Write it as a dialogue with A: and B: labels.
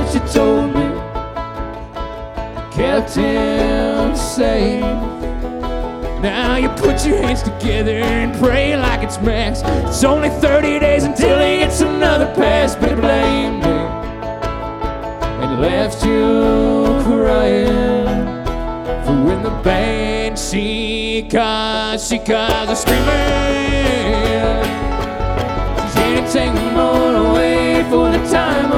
A: what you told me kept him safe. Now you put your hands together and pray like it's max. It's only 30 days until he gets another pass, but he blamed me and left you crying. For when the band she cries are screaming, she's anything